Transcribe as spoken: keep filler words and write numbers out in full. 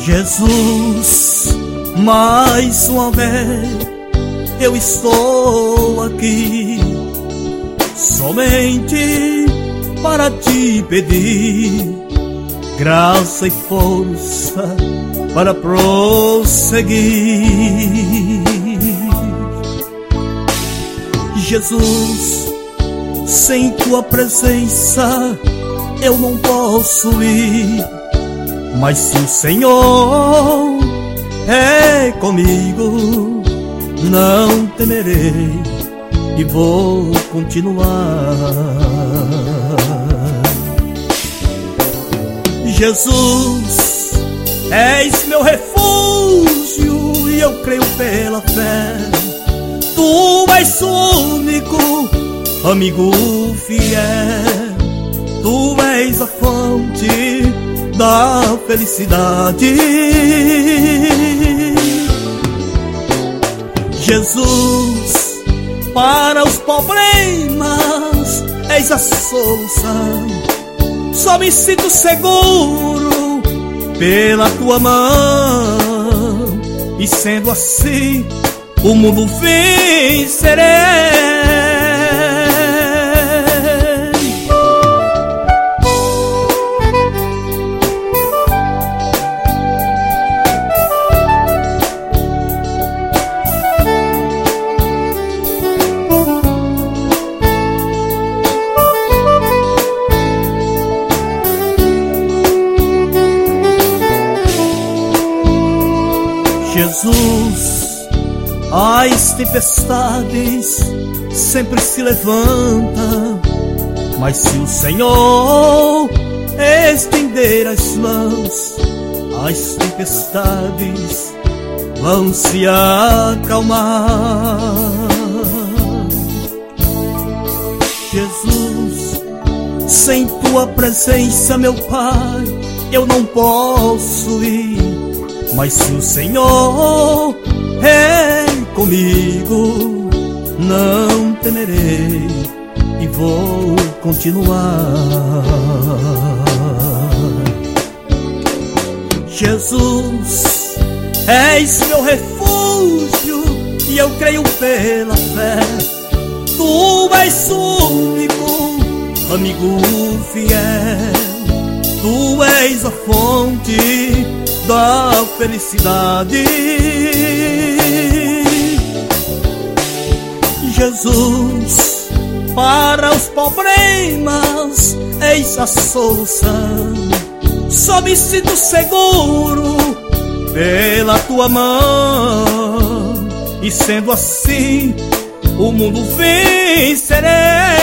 Jesus, mais uma vez eu estou aqui, somente para te pedir graça e força para prosseguir. Jesus, sem tua presença eu não posso ir, mas se o Senhor é comigo, não temerei e vou continuar. Jesus, és meu refúgio e eu creio pela fé. Tu és o único amigo fiel, tu és a fonte da felicidade. Jesus, para os problemas és a solução. Só me sinto seguro pela tua mão, e sendo assim o mundo vencerei. Jesus, as tempestades sempre se levantam, mas se o Senhor estender as mãos, as tempestades vão se acalmar. Jesus, sem tua presença, meu Pai, eu não posso ir, mas se o Senhor é comigo, não temerei e vou continuar. Jesus, és meu refúgio e eu creio pela fé. Tu és o único amigo fiel, tu és a fonte da felicidade. Jesus, para os problemas eis a solução. Só me sinto seguro pela tua mão, e sendo assim o mundo vencerei.